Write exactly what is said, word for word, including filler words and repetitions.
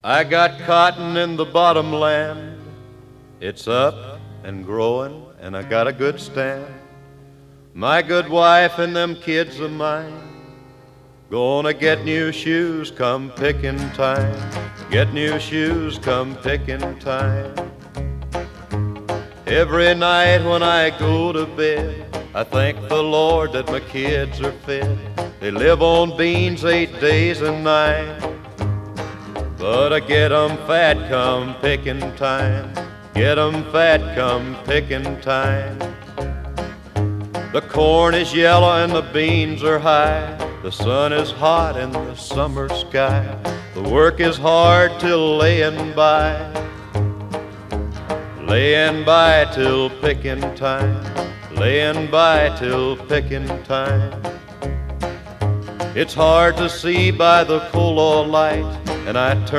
I got cotton in the bottomland. It's up and growing, and I got a good stand. My good wife and them kids of mine gonna get new shoes come picking time. Get new shoes come picking time. Every night when I go to bed, I thank the Lord that my kids are fed. They live on beans eight days a night, but I get 'em fat come picking time. Get 'em fat come picking time. The corn is yellow and the beans are high. The sun is hot in the summer sky. The work is hard till laying by. Laying by till picking time. Laying by till picking time. It's hard to see by the coal oil light, and I turn